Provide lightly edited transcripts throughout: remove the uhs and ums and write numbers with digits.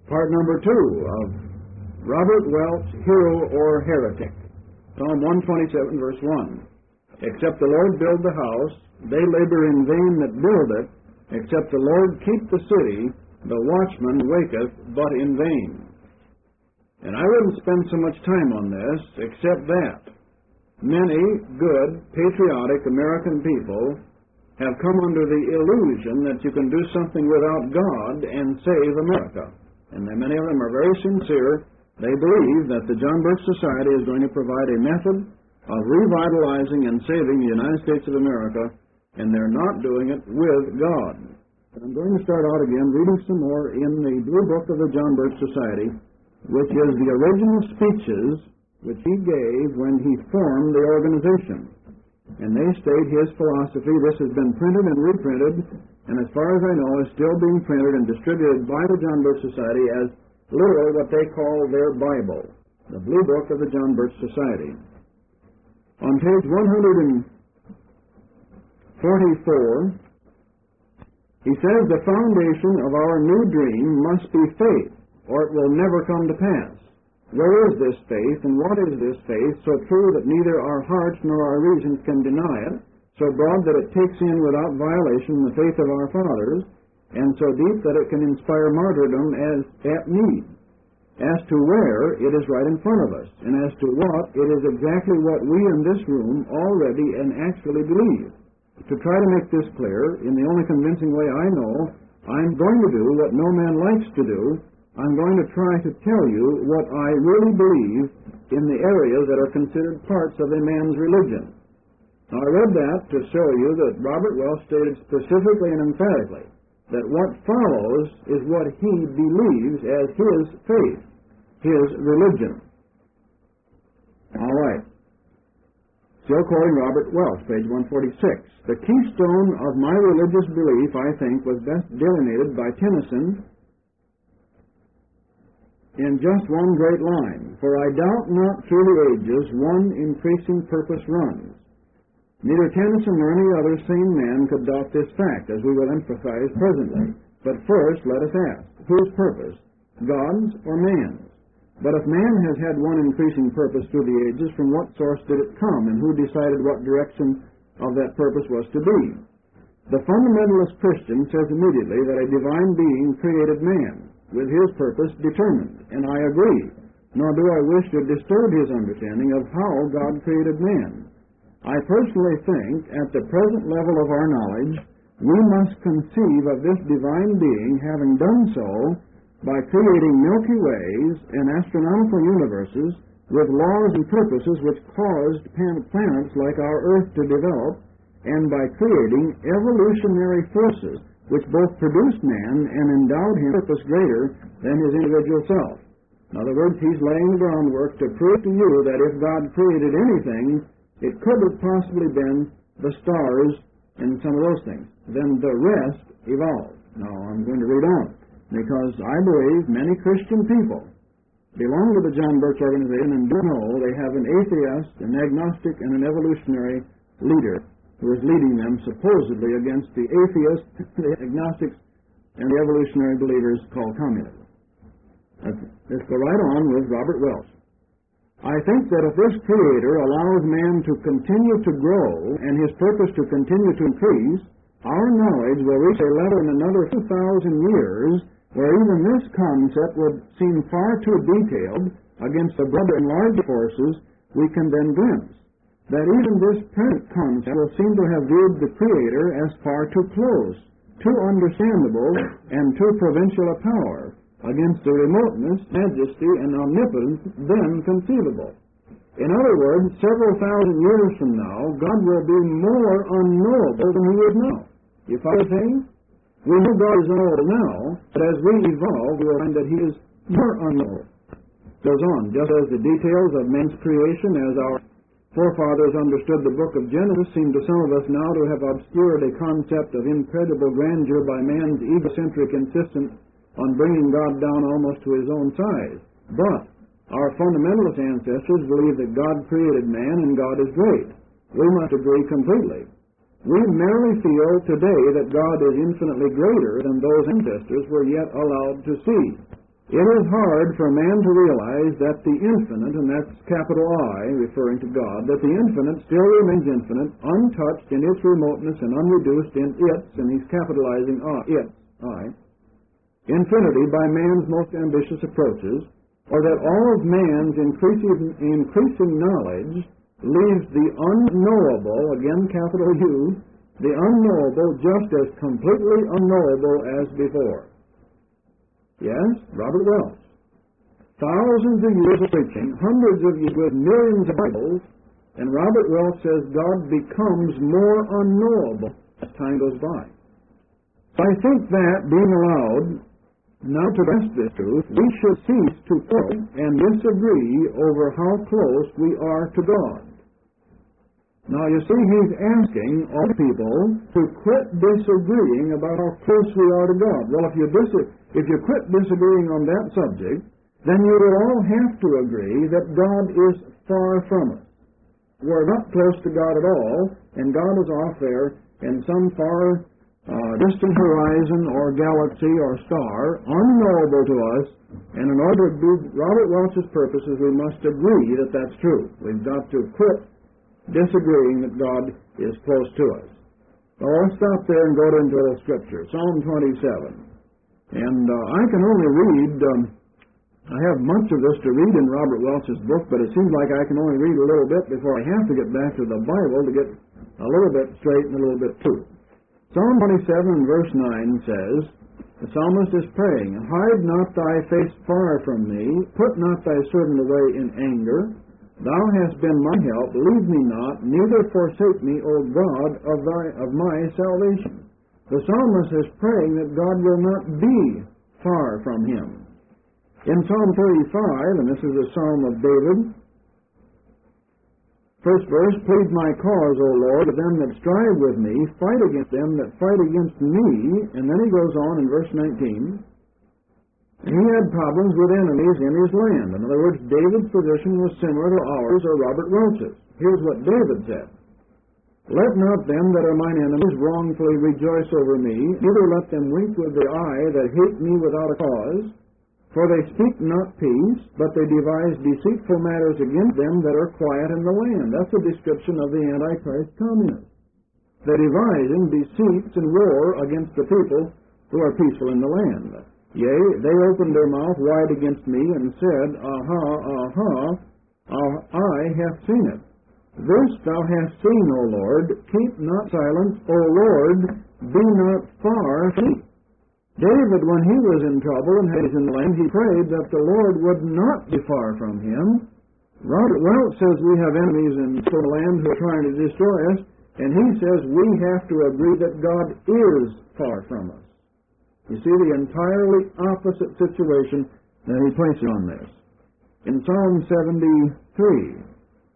Part number 2 of Robert Welch, Hero or Heretic. Psalm 127, verse 1. Except the Lord build the house, they labor in vain that build it. Except the Lord keep the city, the watchman waketh but in vain. And I wouldn't spend so much time on this, except that many good, patriotic American people have come under the illusion that you can do something without God and save America. And many of them are very sincere. They believe that the John Birch Society is going to provide a method of revitalizing and saving the United States of America, and they're not doing it with God. But I'm going to start out again reading some more in the Blue Book of the John Birch Society, which is the original speeches which he gave when he formed the organization. And they state his philosophy. This has been printed and reprinted, and as far as I know is still being printed and distributed by the John Birch Society as literally what they call their Bible, the Blue Book of the John Birch Society. On page 144, he says the foundation of our new dream must be faith, or it will never come to pass. Where is this faith, and what is this faith, so true that neither our hearts nor our reasons can deny it, so broad that it takes in without violation the faith of our fathers, and so deep that it can inspire martyrdom as at need? As to where, it is right in front of us, and as to what, it is exactly what we in this room already and actually believe. To try to make this clear, in the only convincing way I know, I'm going to do what no man likes to do. I'm going to try to tell you what I really believe in the areas that are considered parts of a man's religion. Now, I read that to show you that Robert Welch stated specifically and emphatically that what follows is what he believes as his faith, his religion. All right. Still quoting Robert Welch, page 146. The keystone of my religious belief, I think, was best delineated by Tennyson in just one great line. For I doubt not through the ages one increasing purpose runs. Neither Tennyson nor any other sane man could doubt this fact, as we will emphasize presently. But first, let us ask, whose purpose? God's or man's? But if man has had one increasing purpose through the ages, from what source did it come, and who decided what direction of that purpose was to be? The fundamentalist Christian says immediately that a divine being created man, with his purpose determined, and I agree, nor do I wish to disturb his understanding of how God created man. I personally think, at the present level of our knowledge, we must conceive of this divine being having done so by creating Milky Ways and astronomical universes with laws and purposes which caused planets like our Earth to develop, and by creating evolutionary forces which both produced man and endowed him with purpose greater than his individual self. In other words, he's laying the groundwork to prove to you that if God created anything, it could have possibly been the stars and some of those things. Then the rest evolved. Now, I'm going to read on, because I believe many Christian people belong to the John Birch organization and do know they have an atheist, an agnostic, and an evolutionary leader who is leading them supposedly against the atheists, the agnostics, and the evolutionary believers called communism. Let's go right on with Robert Welch. I think that if this Creator allows man to continue to grow and his purpose to continue to increase, our knowledge will reach a level in another 2,000 years where even this concept would seem far too detailed against the broader and larger forces we can then glimpse. That even this present concept will seem to have viewed the Creator as far too close, too understandable, and too provincial a power against the remoteness, majesty, and omnipotence then conceivable. In other words, several thousand years from now, God will be more unknowable than he is now. You follow things? We know God is unknowable now, but as we evolve, we will find that he is more unknowable. Goes on, just as the details of man's creation, as our forefathers understood the book of Genesis, seem to some of us now to have obscured a concept of incredible grandeur by man's egocentric insistence on bringing God down almost to his own size. But our fundamentalist ancestors believe that God created man and God is great. We must agree completely. We merely feel today that God is infinitely greater than those ancestors were yet allowed to see. It is hard for man to realize that the infinite, and that's capital I, referring to God, that the infinite still remains infinite, untouched in its remoteness and unreduced in its, and he's capitalizing I, infinity by man's most ambitious approaches, or that all of man's increasing knowledge leaves the unknowable, again capital U, the unknowable just as completely unknowable as before. Yes, Robert Welch. Thousands of years of preaching, hundreds of years with millions of Bibles, and Robert Welch says God becomes more unknowable as time goes by. So I think that, being allowed now to grasp this truth, we should cease to quarrel and disagree over how close we are to God. Now, you see, he's asking all people to quit disagreeing about how close we are to God. Well, if you quit disagreeing on that subject, then you will all have to agree that God is far from us. We're not close to God at all, and God is off there in some far distant horizon or galaxy or star, unknowable to us, and in order to do Robert Welch's purposes, we must agree that that's true. We've got to quit disagreeing that God is close to us. Well, let's stop there and go into a little scripture. Psalm 27. And I can only read, I have much of this to read in Robert Welch's book, but it seems like I can only read a little bit before I have to get back to the Bible to get a little bit straight and a little bit true. Psalm 27 verse 9 says, the psalmist is praying, hide not thy face far from me, put not thy servant away in anger. Thou hast been my help, leave me not, neither forsake me, O God of my salvation. The psalmist is praying that God will not be far from him. In Psalm 35, and this is a psalm of David, first verse, plead my cause, O Lord, of them that strive with me, fight against them that fight against me. And then he goes on in verse 19, and he had problems with enemies in his land. In other words, David's position was similar to ours or Robert Welch's. Here's what David said. Let not them that are mine enemies wrongfully rejoice over me, neither let them wink with the eye that hate me without a cause. For they speak not peace, but they devise deceitful matters against them that are quiet in the land. That's a description of the Antichrist communists. They're devising deceits and war against the people who are peaceful in the land. Yea, they opened their mouth wide against me, and said, I have seen it. This thou hast seen, O Lord, keep not silence, O Lord, be not far from me. David, when he was in trouble and was in the land, he prayed that the Lord would not be far from him. Robert Welch says we have enemies in the land who are trying to destroy us, and he says we have to agree that God is far from us. You see the entirely opposite situation that he places on this. In Psalm 73,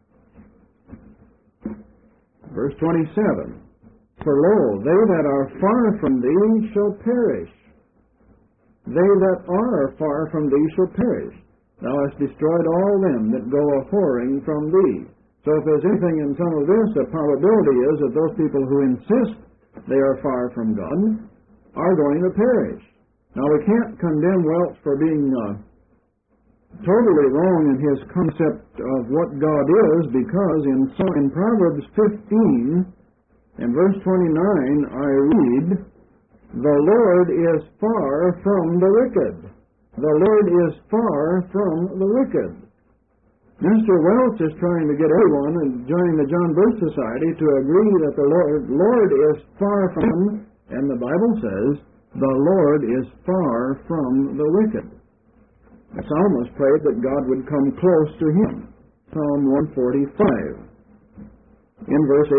verse 27, for lo, they that are far from thee shall perish. They that are far from thee shall perish. Thou hast destroyed all them that go a-whoring from thee. So if there's anything in some of this, the probability is that those people who insist they are far from God are going to perish. Now, we can't condemn Welch for being totally wrong in his concept of what God is, because in Proverbs 15 and verse 29, I read, the Lord is far from the wicked. The Lord is far from the wicked. Mr. Welch is trying to get everyone and join the John Birch Society to agree that the Lord is far from, and the Bible says, the Lord is far from the wicked. The psalmist prayed that God would come close to him. Psalm 145. In verse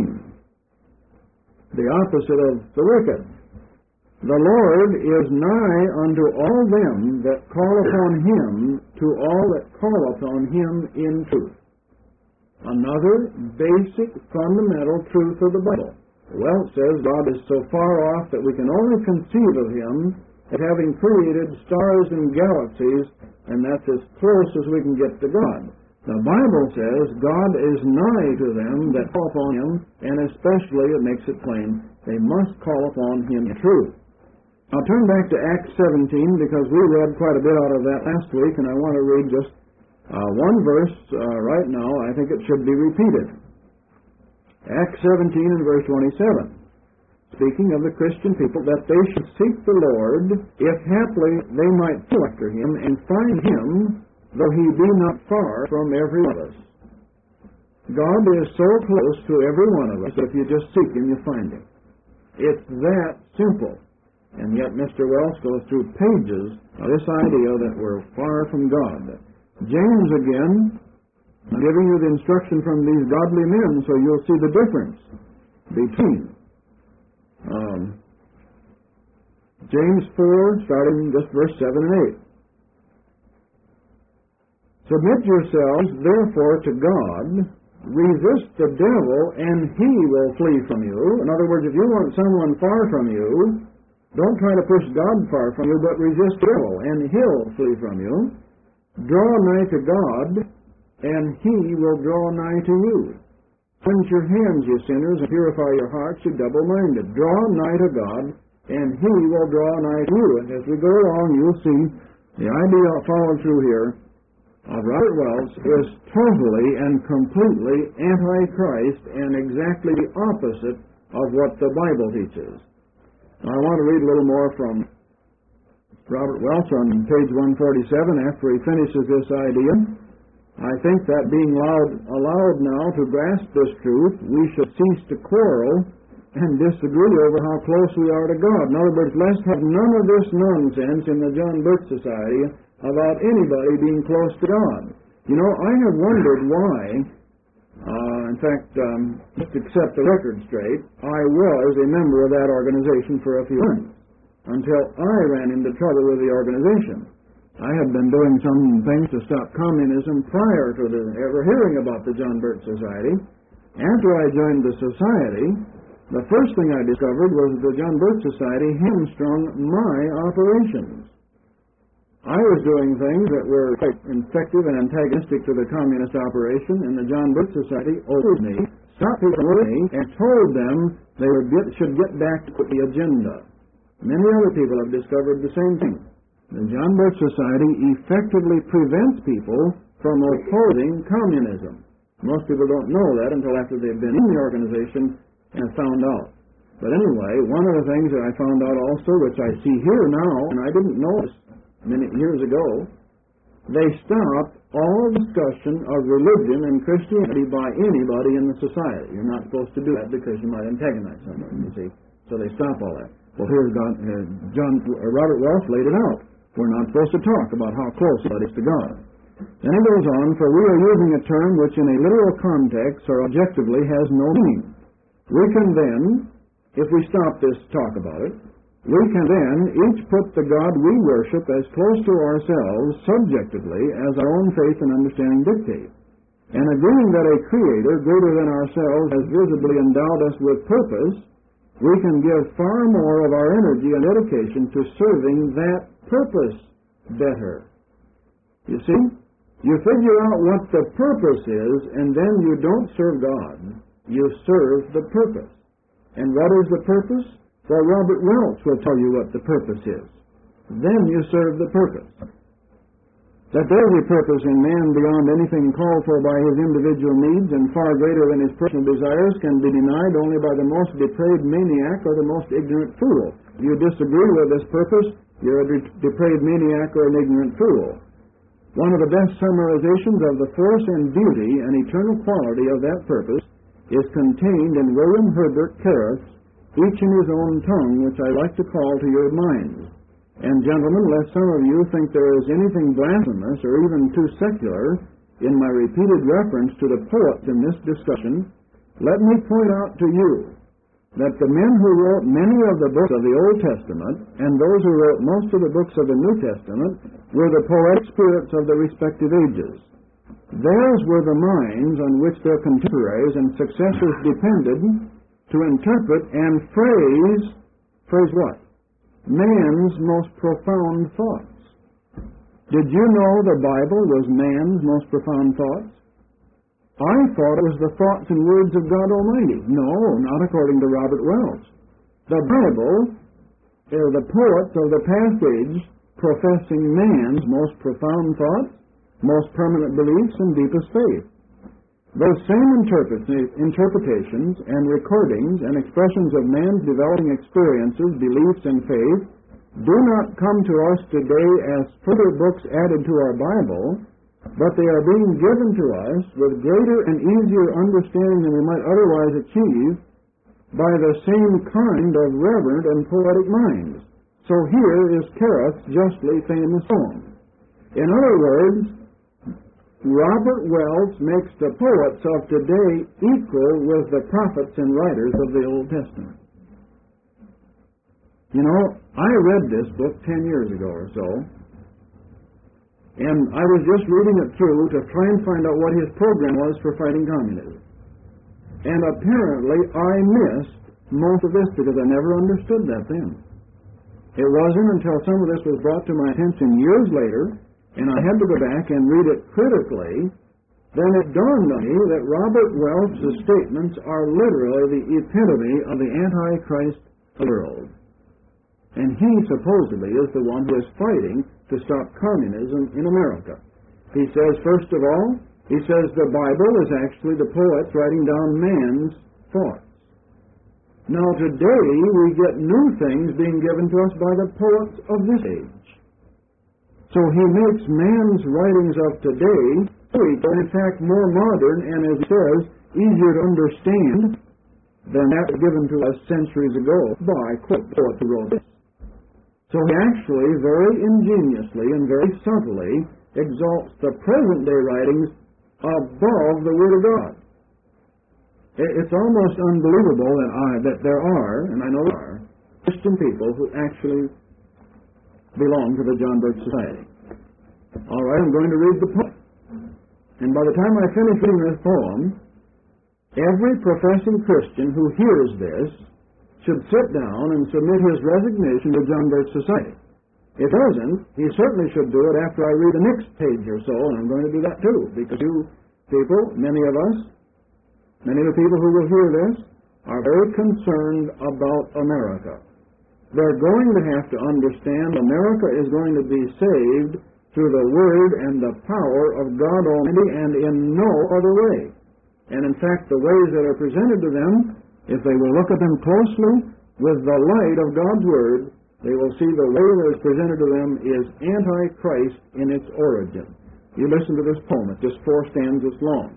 18, the opposite of the wicked. The Lord is nigh unto all them that call upon him, to all that call upon him in truth. Another basic, fundamental truth of the Bible. Well, it says God is so far off that we can only conceive of him as having created stars and galaxies, and that's as close as we can get to God. The Bible says God is nigh to them that call upon him, and especially, it makes it plain, they must call upon him in truth. I'll turn back to Acts 17 because we read quite a bit out of that last week, and I want to read just one verse right now. I think it should be repeated. Acts 17 and verse 27. Speaking of the Christian people, that they should seek the Lord, if haply they might follow after him, and find him, though he be not far from every one of us. God is so close to every one of us, if you just seek him, you find him. It's that simple. And yet Mr. Welch goes through pages of this idea that we're far from God. James, again, giving you the instruction from these godly men so you'll see the difference between James 4, starting just verse 7 and 8. Submit yourselves, therefore, to God. Resist the devil, and he will flee from you. In other words, if you want someone far from you, don't try to push God far from you, but resist the devil, and he'll flee from you. Draw nigh to God, and he will draw nigh to you. Cleanse your hands, you sinners, and purify your hearts, you double-minded. Draw nigh to God, and he will draw nigh to you. And as we go along, you'll see the idea followed through here of Robert Welch is totally and completely anti-Christ and exactly the opposite of what the Bible teaches. Now, I want to read a little more from Robert Welch on page 147 after he finishes this idea. I think that being allowed now to grasp this truth, we should cease to quarrel and disagree over how close we are to God. In other words, let's have none of this nonsense in the John Birch Society about anybody being close to God. You know, I have wondered why, in fact, just to set the record straight, I was a member of that organization for a few months until I ran into trouble with the organization. I had been doing some things to stop communism prior to ever hearing about the John Birch Society. After I joined the society, the first thing I discovered was that the John Birch Society hamstrung my operations. I was doing things that were quite effective and antagonistic to the communist operation, and the John Birch Society ordered me, stopped people with me, and told them they should get back to the agenda. Many other people have discovered the same thing. The John Birch Society effectively prevents people from opposing communism. Most people don't know that until after they've been in the organization and have found out. But anyway, one of the things that I found out also, which I see here now, and I didn't notice many years ago, they stopped all discussion of religion and Christianity by anybody in the society. You're not supposed to do that because you might antagonize somebody, you see. So they stop all that. Well, here's Robert Welch laid it out. We're not supposed to talk about how close that is to God. Then he goes on, for we are using a term which in a literal context or objectively has no meaning. We can then, if we stop this talk about it, we can then each put the God we worship as close to ourselves subjectively as our own faith and understanding dictate. And agreeing that a Creator greater than ourselves has visibly endowed us with purpose, we can give far more of our energy and dedication to serving that purpose better. You see? You figure out what the purpose is, and then you don't serve God. You serve the purpose. And what is the purpose? Well, Robert Welch will tell you what the purpose is. Then you serve the purpose. That there is a purpose in man beyond anything called for by his individual needs and far greater than his personal desires can be denied only by the most depraved maniac or the most ignorant fool. If you disagree with this purpose, you're a depraved maniac or an ignorant fool. One of the best summarizations of the force and beauty and eternal quality of that purpose is contained in William Herbert Carruth's Each in His Own Tongue, which I like to call to your minds. And gentlemen, lest some of you think there is anything blasphemous or even too secular in my repeated reference to the poets in this discussion, let me point out to you that the men who wrote many of the books of the Old Testament and those who wrote most of the books of the New Testament were the poetic spirits of the respective ages. Theirs were the minds on which their contemporaries and successors depended to interpret and phrase what? Man's most profound thoughts. Did you know the Bible was man's most profound thoughts? I thought it was the thoughts and words of God Almighty. No, not according to Robert Welch. The Bible the poets of the past age professing man's most profound thoughts, most permanent beliefs, and deepest faith. Those same interpretations and recordings and expressions of man's developing experiences, beliefs, and faith do not come to us today as further books added to our Bible, but they are being given to us with greater and easier understanding than we might otherwise achieve by the same kind of reverent and poetic minds. So here is Carruth's justly famous poem. In other words, Robert Welch makes the poets of today equal with the prophets and writers of the Old Testament. You know, I read this book 10 years ago or so, and I was just reading it through to try and find out what his program was for fighting communism. And apparently I missed most of this because I never understood that then. It wasn't until some of this was brought to my attention years later, and I had to go back and read it critically, then it dawned on me that Robert Welch's statements are literally the epitome of the Antichrist world. And he supposedly is the one who is fighting to stop communism in America. He says, first of all, he says the Bible is actually the poets writing down man's thoughts. Now today we get new things being given to us by the poets of this age. So he makes man's writings of today weaker, in fact more modern, and as he says, easier to understand than that given to us centuries ago by poets who wrote this. So he actually very ingeniously and very subtly exalts the present-day writings above the Word of God. It's almost unbelievable that there are, and I know there are, Christian people who actually belong to the John Birch Society. All right, I'm going to read the poem. And by the time I finish reading this poem, every professing Christian who hears this should sit down and submit his resignation to John Birch Society. If he doesn't, he certainly should do it after I read the next page or so, and I'm going to do that too, because you people, many of the people who will hear this, are very concerned about America. They're going to have to understand America is going to be saved through the Word and the power of God Almighty and in no other way. And in fact, the ways that are presented to them, if they will look at them closely with the light of God's Word, they will see the way that is presented to them is Antichrist in its origin. You listen to this poem. It's just 4 stanzas long.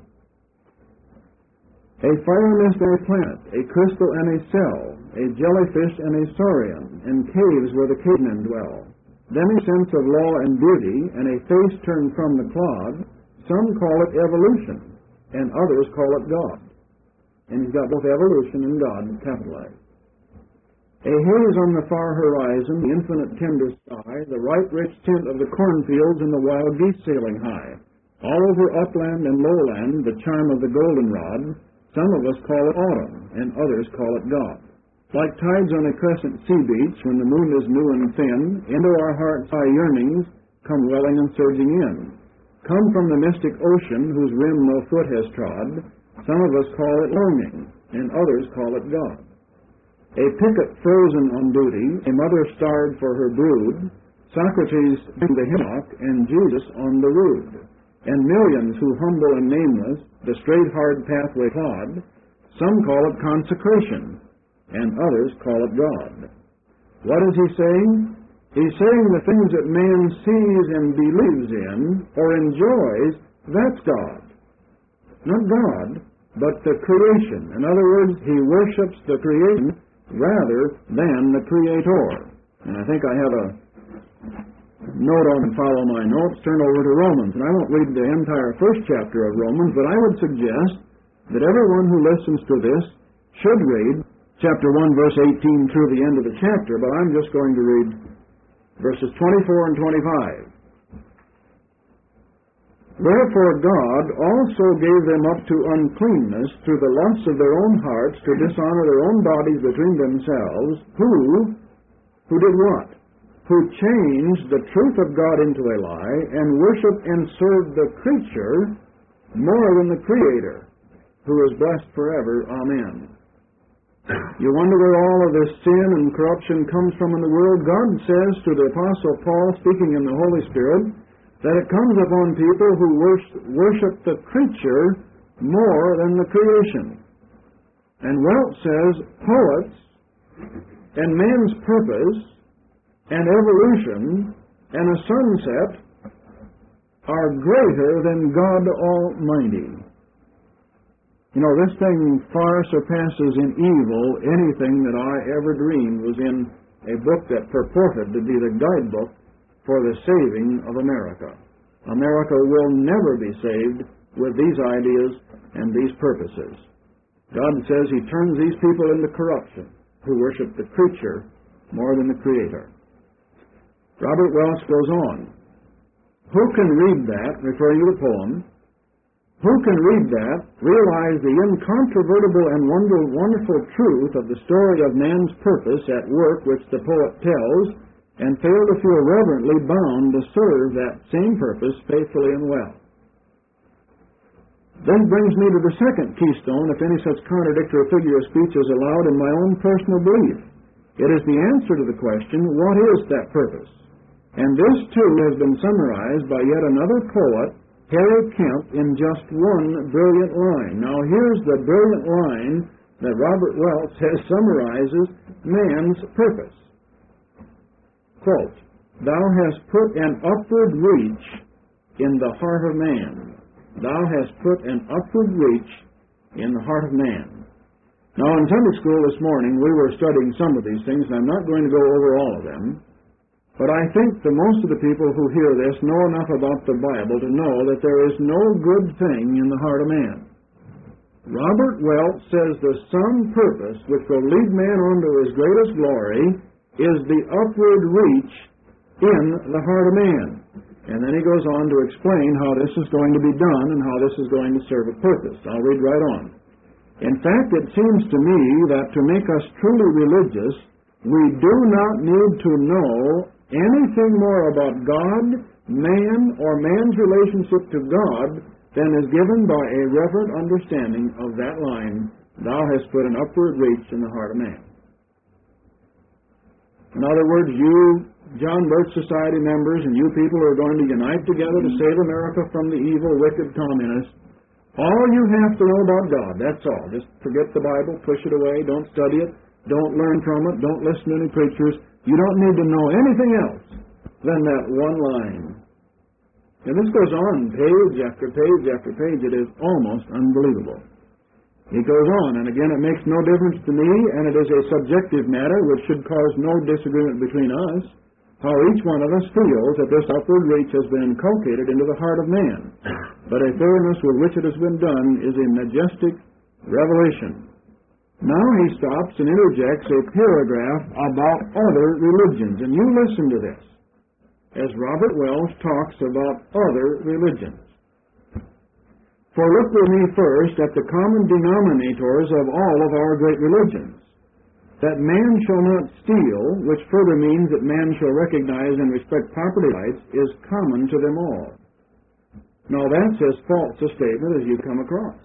A fire mist and a planet, a crystal and a cell, a jellyfish and a saurian, and caves where the cavemen dwell. Then a sense of law and beauty, and a face turned from the clod. Some call it evolution, and others call it God. And he's got both evolution and God capitalized. A haze on the far horizon, the infinite tender sky, the ripe rich tint of the cornfields and the wild geese sailing high. All over upland and lowland, the charm of the goldenrod. Some of us call it autumn, and others call it God. Like tides on a crescent sea beach, when the moon is new and thin, into our hearts' high yearnings come welling and surging in. Come from the mystic ocean, whose rim no foot has trod. Some of us call it longing, and others call it God. A picket frozen on duty, a mother starved for her brood, Socrates in the hillock, and Jesus on the rood. And millions who humble and nameless the straight hard pathway plod, some call it consecration, and others call it God. What is he saying? He's saying the things that man sees and believes in or enjoys, that's God. Not God, but the creation. In other words, he worships the creation rather than the Creator. And I think I have a note on and follow my notes. Turn over to Romans. And I won't read the entire first chapter of Romans, but I would suggest that everyone who listens to this should read chapter 1, verse 18 through the end of the chapter, but I'm just going to read verses 24 and 25. Wherefore God also gave them up to uncleanness through the lusts of their own hearts, to dishonor their own bodies between themselves, who did what? Who changed the truth of God into a lie, and worshiped and served the creature more than the Creator, who is blessed forever. Amen. You wonder where all of this sin and corruption comes from in the world? God says to the Apostle Paul, speaking in the Holy Spirit, that it comes upon people who worship the creature more than the creation. And Welch says poets and man's purpose and evolution and a sunset are greater than God Almighty. You know, this thing far surpasses in evil anything that I ever dreamed was in a book that purported to be the guidebook for the saving of America. America will never be saved with these ideas and these purposes. God says He turns these people into corruption who worship the creature more than the Creator. Robert Welch goes on. Who can read that, referring to the poem, who can read that, realize the incontrovertible and wonderful truth of the story of man's purpose at work which the poet tells, and fail to feel reverently bound to serve that same purpose faithfully and well? This brings me to the second keystone, if any such contradictory figure of speech is allowed, in my own personal belief. It is the answer to the question, what is that purpose? And this, too, has been summarized by yet another poet, Harry Kemp, in just one brilliant line. Now, here's the brilliant line that Robert Welch says summarizes man's purpose. Quote, "Thou hast put an upward reach in the heart of man. Thou hast put an upward reach in the heart of man." Now, in Sunday school this morning, we were studying some of these things, and I'm not going to go over all of them. But I think that most of the people who hear this know enough about the Bible to know that there is no good thing in the heart of man. Robert Welch says the some purpose which will lead man on to his greatest glory is the upward reach in the heart of man. And then he goes on to explain how this is going to be done and how this is going to serve a purpose. I'll read right on. In fact, it seems to me that to make us truly religious, we do not need to know anything more about God, man, or man's relationship to God than is given by a reverent understanding of that line, "Thou hast put an upward reach in the heart of man." In other words, you John Birch Society members and you people who are going to unite together to save America from the evil, wicked communists, all you have to know about God, that's all. Just forget the Bible, push it away, don't study it, don't learn from it, don't listen to any preachers. You don't need to know anything else than that one line. And this goes on page after page after page. It is almost unbelievable. He goes on, and again, it makes no difference to me, and it is a subjective matter which should cause no disagreement between us, how each one of us feels that this upward reach has been inculcated into the heart of man. But a thoroughness with which it has been done is a majestic revelation. Now he stops and interjects a paragraph about other religions. And you listen to this, as Robert Welch talks about other religions. "For look with me first at the common denominators of all of our great religions. That man shall not steal, which further means that man shall recognize and respect property rights, is common to them all." Now that's as false a statement as you come across.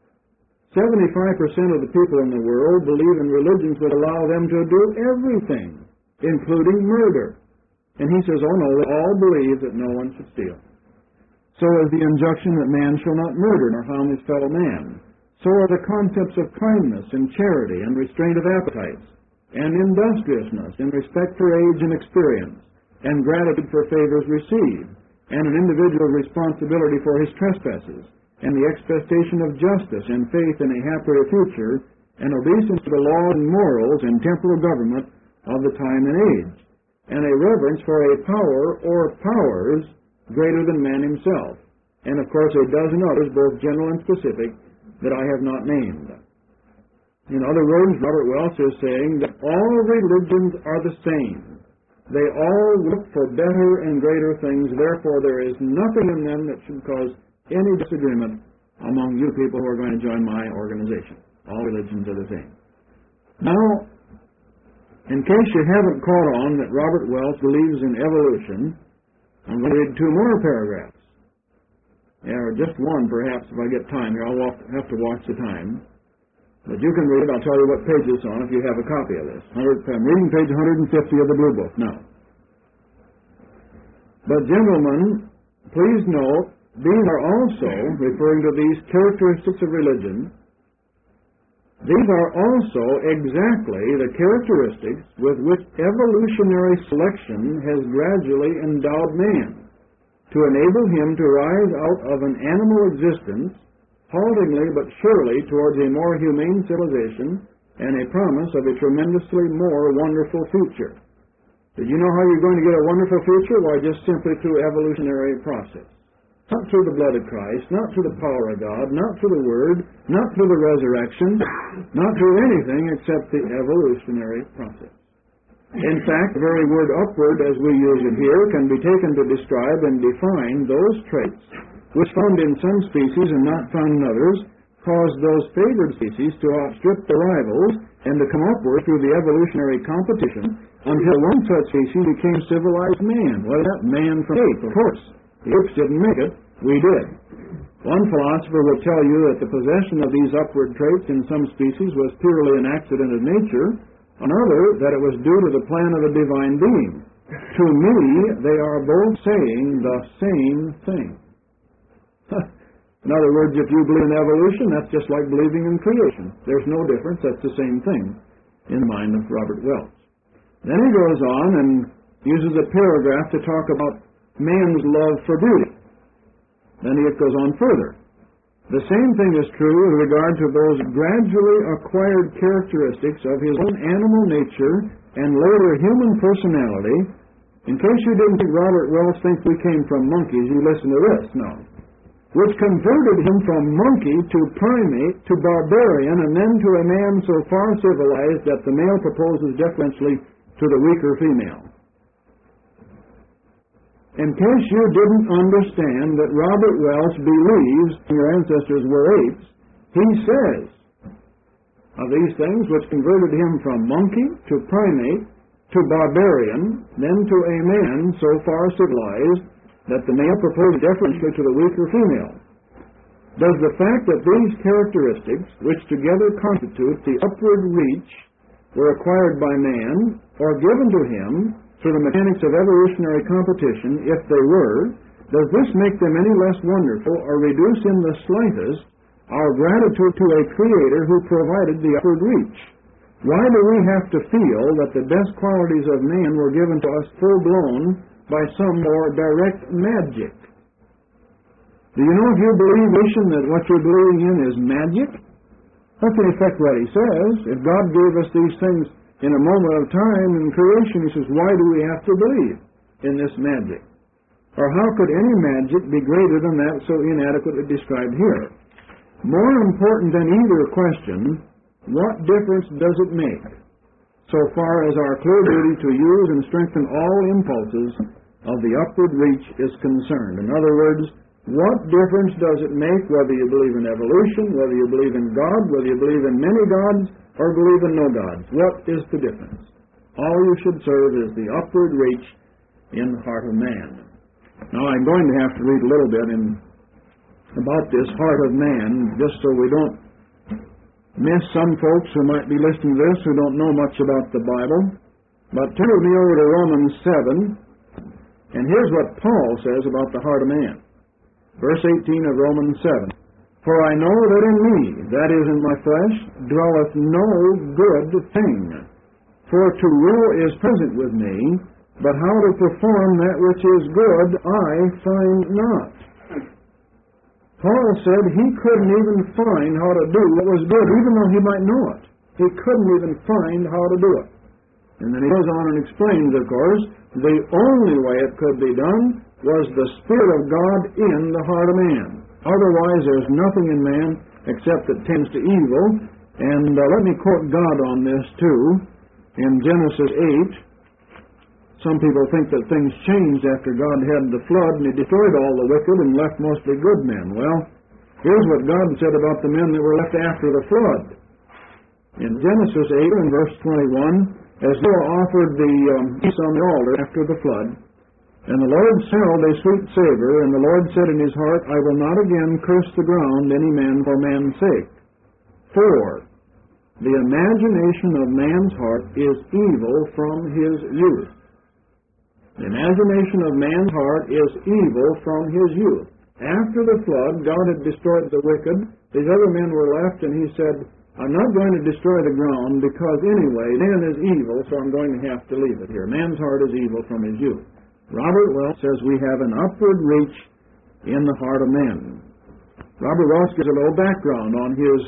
75% of the people in the world believe in religions that allow them to do everything, including murder. And he says, oh no, they all believe that no one should steal. So is the injunction that man shall not murder nor harm his fellow man. So are the concepts of kindness and charity and restraint of appetites, and industriousness in respect for age and experience, and gratitude for favors received, and an individual responsibility for his trespasses, and the expectation of justice and faith in a happier future, and obeisance to the laws and morals and temporal government of the time and age, and a reverence for a power or powers greater than man himself, and of course a dozen others, both general and specific, that I have not named. In other words, Robert Welch is saying that all religions are the same. They all look for better and greater things, therefore there is nothing in them that should cause any disagreement among you people who are going to join my organization. All religions are the same. Now, in case you haven't caught on that Robert Welch believes in evolution, I'm going to read two more paragraphs. Or just one, perhaps, if I get time here. I'll have to watch the time. But you can read it. I'll tell you what page it's on if you have a copy of this. I'm reading page 150 of the Blue Book now. But gentlemen, please note, these are also, referring to these characteristics of religion, these are also exactly the characteristics with which evolutionary selection has gradually endowed man, to enable him to rise out of an animal existence, haltingly but surely towards a more humane civilization and a promise of a tremendously more wonderful future. Did you know how you're going to get a wonderful future? Why, just simply through evolutionary process. Not through the blood of Christ, not through the power of God, not through the Word, not through the resurrection, not through anything except the evolutionary process. In fact, the very word upward, as we use it here, can be taken to describe and define those traits which found in some species and not found in others, caused those favored species to outstrip the rivals and to come upward through the evolutionary competition until one such species became civilized man. Well, that man from ape, of course. The apes didn't make it. We did. One philosopher will tell you that the possession of these upward traits in some species was purely an accident of nature, another that it was due to the plan of a divine being. To me, they are both saying the same thing. In other words, if you believe in evolution, that's just like believing in creation. There's no difference. That's the same thing in the mind of Robert Welch. Then he goes on and uses a paragraph to talk about man's love for beauty. Then it goes on further. The same thing is true with regard to those gradually acquired characteristics of his own animal nature and later human personality. In case you didn't think Robert Welch thinks we came from monkeys, you listen to this now. Which converted him from monkey to primate to barbarian and then to a man so far civilized that the male proposes deferentially to the weaker female. In case you didn't understand that Robert Welch believes your ancestors were apes, he says of these things which converted him from monkey to primate to barbarian, then to a man so far civilized that the male proposed deferentially to the weaker female. Does the fact that these characteristics, which together constitute the upward reach, were acquired by man or given to him through the mechanics of evolutionary competition, if they were, does this make them any less wonderful or reduce in the slightest our gratitude to a Creator who provided the upward reach? Why do we have to feel that the best qualities of man were given to us full-blown by some more direct magic? Do you know, if you believe that what you're believing in is magic? That's in effect what he says. If God gave us these things in a moment of time in creation, he says, why do we have to believe in this magic? Or how could any magic be greater than that so inadequately described here? More important than either question, what difference does it make so far as our clear duty to use and strengthen all impulses of the upward reach is concerned? In other words, what difference does it make whether you believe in evolution, whether you believe in God, whether you believe in many gods, or believe in no gods? What is the difference? All you should serve is the upward reach in the heart of man. Now, I'm going to have to read a little bit about this heart of man, just so we don't miss some folks who might be listening to this who don't know much about the Bible. But turn with me over to Romans 7, and here's what Paul says about the heart of man. Verse 18 of Romans 7. For I know that in me, that is in my flesh, dwelleth no good thing. For to will is present with me, but how to perform that which is good I find not. Paul said he couldn't even find how to do what was good, even though he might know it. He couldn't even find how to do it. And then he goes on and explains, of course, the only way it could be done was the Spirit of God in the heart of man. Otherwise, there's nothing in man except that tends to evil. And let me quote God on this, too. In Genesis 8, some people think that things changed after God had the flood and he destroyed all the wicked and left mostly good men. Well, here's what God said about the men that were left after the flood. In Genesis 8 and verse 21, as Noah offered the peace on the altar after the flood, and the Lord smelled a sweet savor, and the Lord said in his heart, I will not again curse the ground any man for man's sake. For The imagination of man's heart is evil from his youth. The imagination of man's heart is evil from his youth. After the flood, God had destroyed the wicked. These other men were left, and he said, I'm not going to destroy the ground because anyway, man is evil, so I'm going to have to leave it here. Man's heart is evil from his youth. Robert Welch says we have an upward reach in the heart of man. Robert Welch gives a little background on his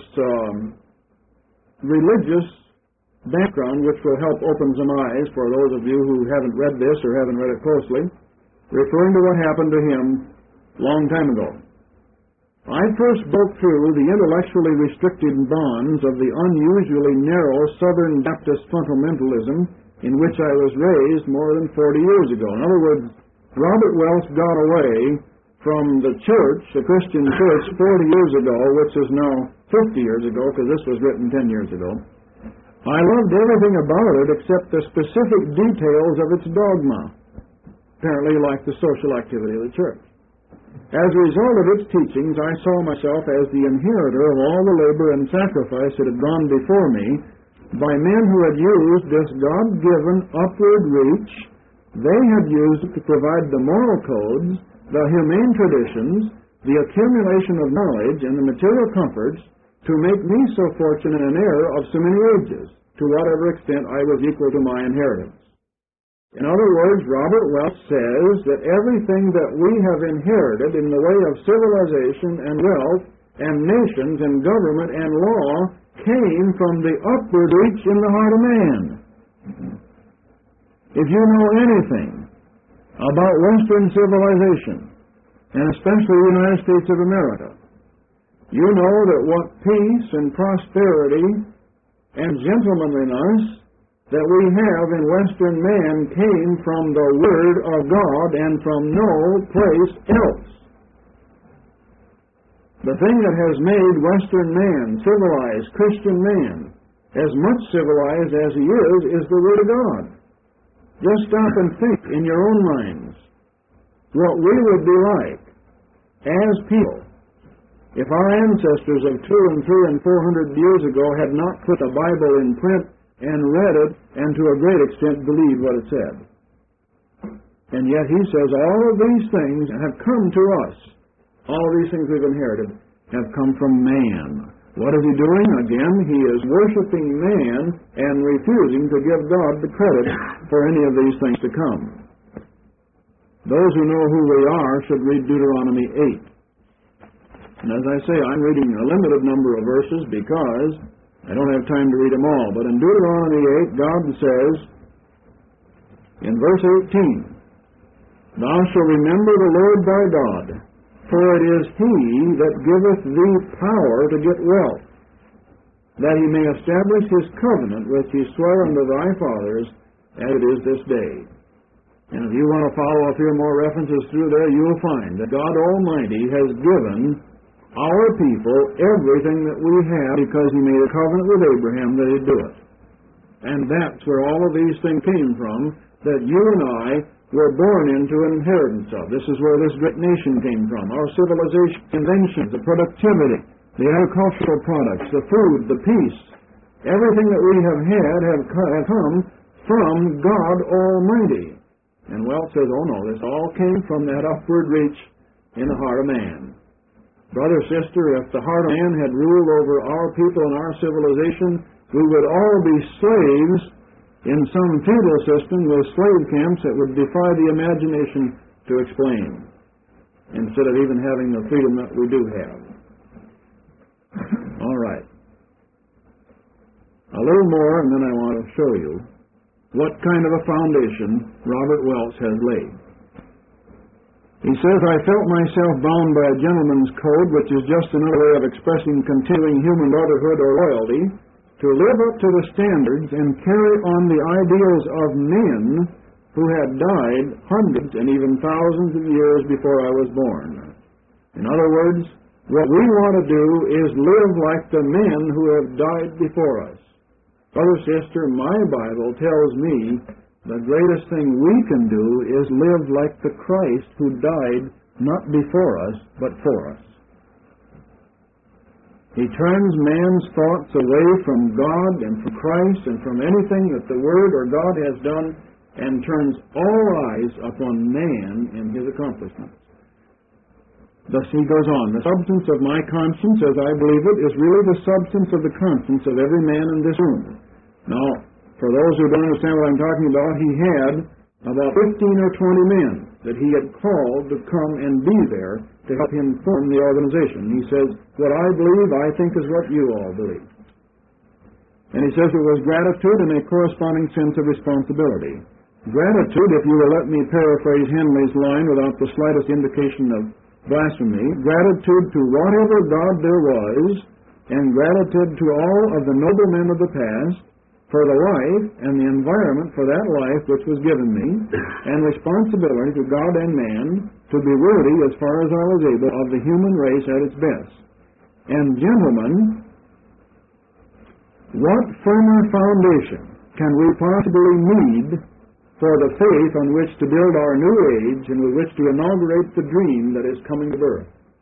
religious background, which will help open some eyes for those of you who haven't read this or haven't read it closely, referring to what happened to him a long time ago. I first broke through the intellectually restricted bonds of the unusually narrow Southern Baptist fundamentalism in which I was raised more than 40 years ago. In other words, Robert Welch got away from the church, the Christian church, 40 years ago, which is now 50 years ago, because this was written 10 years ago. I loved everything about it except the specific details of its dogma, apparently like the social activity of the church. As a result of its teachings, I saw myself as the inheritor of all the labor and sacrifice that had gone before me by men who had used this God-given upward reach. They had used it to provide the moral codes, the humane traditions, the accumulation of knowledge, and the material comforts to make me so fortunate an heir of so many ages, to whatever extent I was equal to my inheritance. In other words, Robert Welch says that everything that we have inherited in the way of civilization and wealth and nations and government and law came from the upward reach in the heart of man. If you know anything about Western civilization, and especially the United States of America, you know that what peace and prosperity and gentlemanliness that we have in Western man came from the Word of God and from no place else. The thing that has made Western man, civilized Christian man, as much civilized as he is the Word of God. Just stop and think in your own minds what we would be like as people if our ancestors of 200 and 400 years ago had not put the Bible in print and read it, and to a great extent believed what it said. And yet he says all of these things have come to us. All of these things we've inherited have come from man. What is he doing? Again, he is worshiping man and refusing to give God the credit for any of these things to come. Those who know who we are should read Deuteronomy 8. And as I say, I'm reading a limited number of verses because I don't have time to read them all, but in Deuteronomy 8, God says, in verse 18, Thou shalt remember the Lord thy God, for it is He that giveth thee power to get wealth, that He may establish His covenant which He sware unto thy fathers, as it is this day. And if you want to follow up here more references through there, you'll find that God Almighty has given our people everything that we have because He made a covenant with Abraham that He'd do it. And that's where all of these things came from that you and I were born into an inheritance of. This is where this great nation came from. Our civilization, inventions, the productivity, the agricultural products, the food, the peace, everything that we have had have come from God Almighty. And Welch says, oh no, this all came from that upward reach in the heart of man. Brother, sister, if the heart of man had ruled over our people and our civilization, we would all be slaves in some feudal system with slave camps that would defy the imagination to explain, instead of even having the freedom that we do have. All right. A little more, and then I want to show you what kind of a foundation Robert Welch has laid. He says, I felt myself bound by a gentleman's code, which is just another way of expressing continuing human brotherhood or loyalty, to live up to the standards and carry on the ideals of men who had died hundreds and even thousands of years before I was born. In other words, what we want to do is live like the men who have died before us. Brother, sister, my Bible tells me the greatest thing we can do is live like the Christ who died not before us, but for us. He turns man's thoughts away from God and from Christ and from anything that the Word or God has done, and turns all eyes upon man and his accomplishments. Thus he goes on, the substance of my conscience, as I believe it, is really the substance of the conscience of every man in this room. Now, for those who don't understand what I'm talking about, he had about 15 or 20 men that he had called to come and be there to help him form the organization. He says, what I believe, I think is what you all believe. And he says it was gratitude and a corresponding sense of responsibility. Gratitude, if you will let me paraphrase Henley's line without the slightest indication of blasphemy, gratitude to whatever God there was, and gratitude to all of the noble men of the past for the life and the environment for that life which was given me, and responsibility to God and man to be worthy, as far as I was able, of the human race at its best. And gentlemen, what firmer foundation can we possibly need for the faith on which to build our new age and with which to inaugurate the dream that is coming to birth?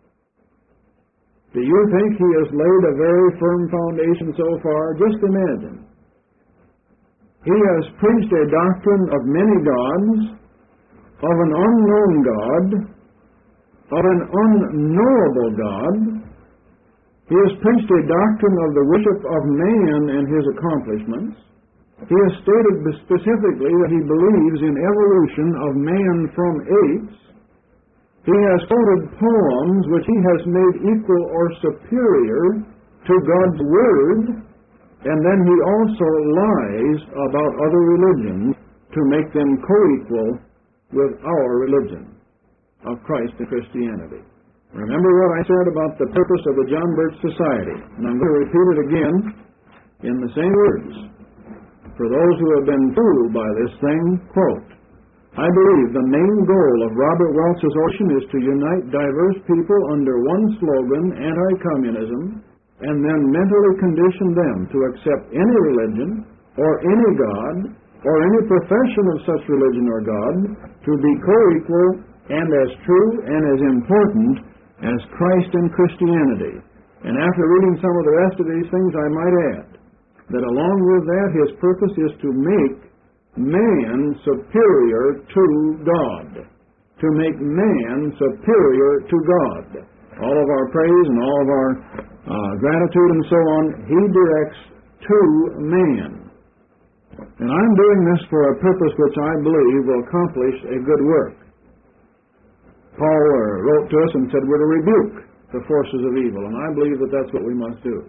Do you think he has laid a very firm foundation so far? Just imagine. He has preached a doctrine of many gods, of an unknown God, of an unknowable God. He has preached a doctrine of the worship of man and his accomplishments. He has stated specifically that he believes in evolution of man from apes. He has quoted poems which he has made equal or superior to God's Word, and then he also lies about other religions to make them co-equal with our religion of Christ and Christianity. Remember what I said about the purpose of the John Birch Society, and I'm going to repeat it again in the same words. For those who have been fooled by this thing, quote, I believe the main goal of Robert Welch's ocean is to unite diverse people under one slogan, anti-communism, and then mentally condition them to accept any religion or any God or any profession of such religion or God to be co-equal and as true and as important as Christ and Christianity. And after reading some of the rest of these things, I might add that along with that, his purpose is to make man superior to God. To make man superior to God. All of our praise and all of our gratitude and so on, he directs to man. And I'm doing this for a purpose which I believe will accomplish a good work. Paul wrote to us and said we're to rebuke the forces of evil, and I believe that that's what we must do.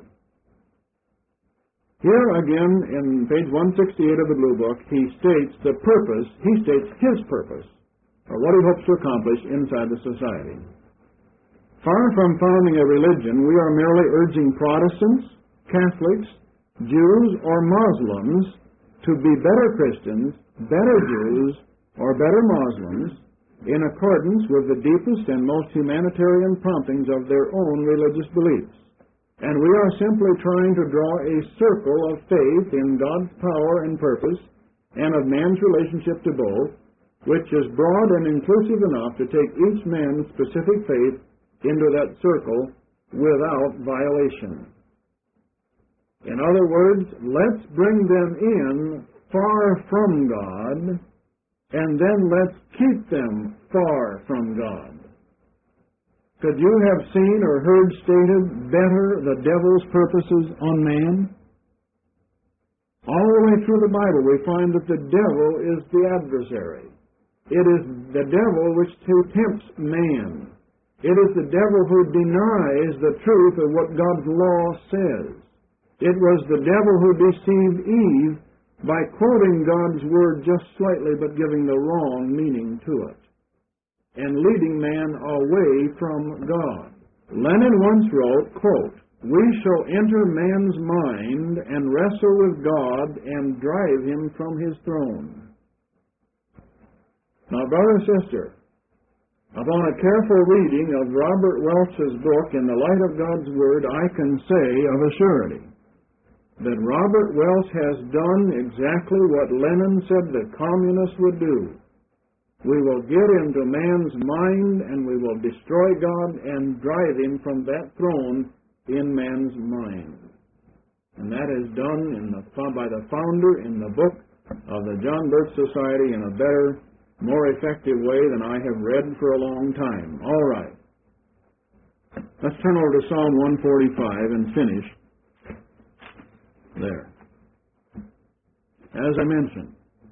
Here again, in page 168 of the Blue Book, he states his purpose, or what he hopes to accomplish inside the society. Far from founding a religion, we are merely urging Protestants, Catholics, Jews, or Muslims to be better Christians, better Jews, or better Muslims in accordance with the deepest and most humanitarian promptings of their own religious beliefs. And we are simply trying to draw a circle of faith in God's power and purpose and of man's relationship to both, which is broad and inclusive enough to take each man's specific faith into that circle without violation. In other words, let's bring them in far from God, and then let's keep them far from God. Could you have seen or heard stated better the devil's purposes on man? All the way through the Bible we find that the devil is the adversary. It is the devil which tempts man. It is the devil who denies the truth of what God's law says. It was the devil who deceived Eve by quoting God's word just slightly but giving the wrong meaning to it, and leading man away from God. Lenin once wrote, quote, we shall enter man's mind and wrestle with God and drive him from his throne. Now, brother and sister, upon a careful reading of Robert Welch's book in the light of God's Word, I can say of a surety that Robert Welch has done exactly what Lenin said the communists would do. We will get into man's mind and we will destroy God and drive him from that throne in man's mind. And that is done by the founder in the book of the John Birch Society in a better, more effective way than I have read for a long time. All right. Let's turn over to Psalm 145 and finish there. As I mentioned,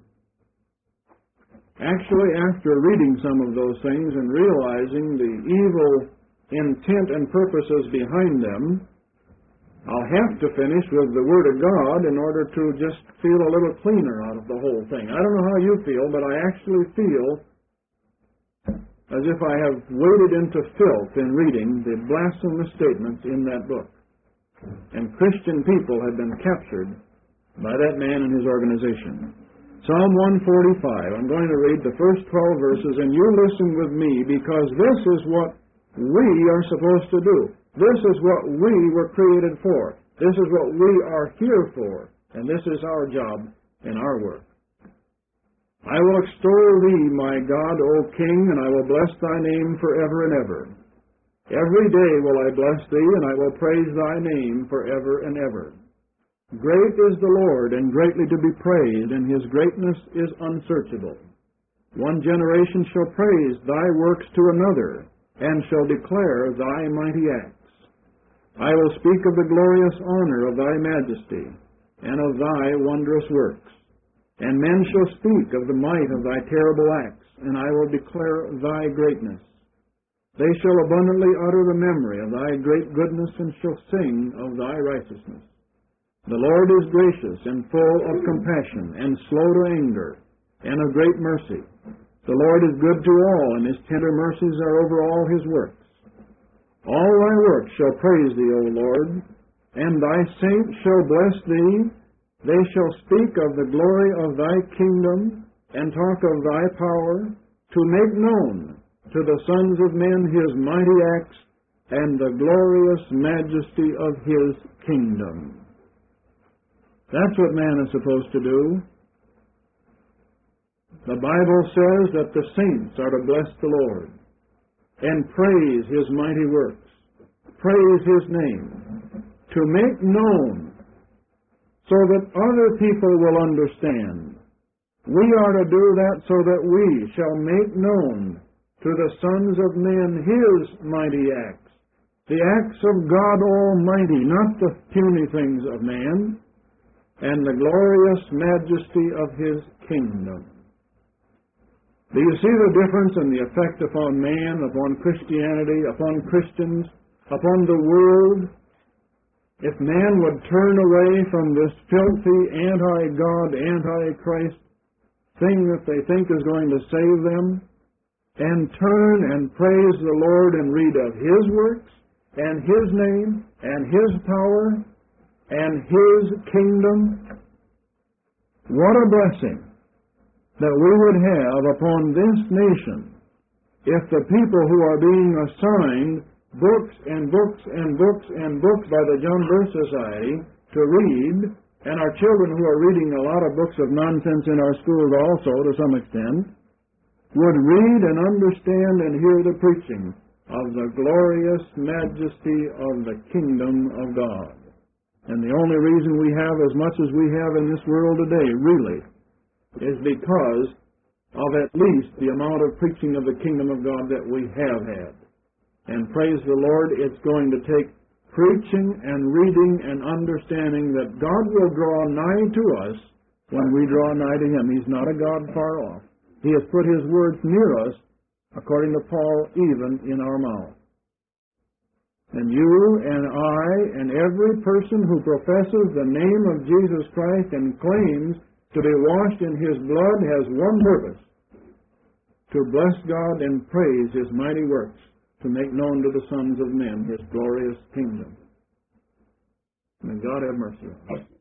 actually, after reading some of those things and realizing the evil intent and purposes behind them, I'll have to finish with the Word of God in order to just feel a little cleaner out of the whole thing. I don't know how you feel, but I actually feel as if I have waded into filth in reading the blasphemous statements in that book. And Christian people have been captured by that man and his organization. Psalm 145, I'm going to read the first 12 verses, and you listen with me, because this is what we are supposed to do. This is what we were created for. This is what we are here for. And this is our job and our work. I will extol thee, my God, O King, and I will bless thy name forever and ever. Every day will I bless thee, and I will praise thy name forever and ever. Great is the Lord, and greatly to be praised, and his greatness is unsearchable. One generation shall praise thy works to another, and shall declare thy mighty acts. I will speak of the glorious honor of thy majesty, and of thy wondrous works. And men shall speak of the might of thy terrible acts, and I will declare thy greatness. They shall abundantly utter the memory of thy great goodness, and shall sing of thy righteousness. The Lord is gracious and full of compassion, and slow to anger, and of great mercy. The Lord is good to all, and his tender mercies are over all his works. All thy works shall praise thee, O Lord, and thy saints shall bless thee. They shall speak of the glory of thy kingdom, and talk of thy power, to make known to the sons of men his mighty acts, and the glorious majesty of his kingdom. That's what man is supposed to do. The Bible says that the saints are to bless the Lord and praise his mighty works, praise his name, to make known so that other people will understand. We are to do that so that we shall make known to the sons of men his mighty acts, the acts of God Almighty, not the puny things of man, and the glorious majesty of his kingdom. Do you see the difference in the effect upon man, upon Christianity, upon Christians, upon the world? If man would turn away from this filthy, anti-God, anti-Christ thing that they think is going to save them, and turn and praise the Lord and read of his works, and his name, and his power, and his kingdom, what a blessing that we would have upon this nation if the people who are being assigned books and books and books and books by the John Birch Society to read, and our children who are reading a lot of books of nonsense in our schools also to some extent, would read and understand and hear the preaching of the glorious majesty of the kingdom of God. And the only reason we have as much as we have in this world today, really, is because of at least the amount of preaching of the kingdom of God that we have had. And praise the Lord, it's going to take preaching and reading and understanding that God will draw nigh to us when we draw nigh to him. He's not a God far off. He has put his words near us, according to Paul, even in our mouth. And you and I and every person who professes the name of Jesus Christ and claims to be washed in his blood has one purpose: to bless God and praise his mighty works, to make known to the sons of men his glorious kingdom. May God have mercy on us.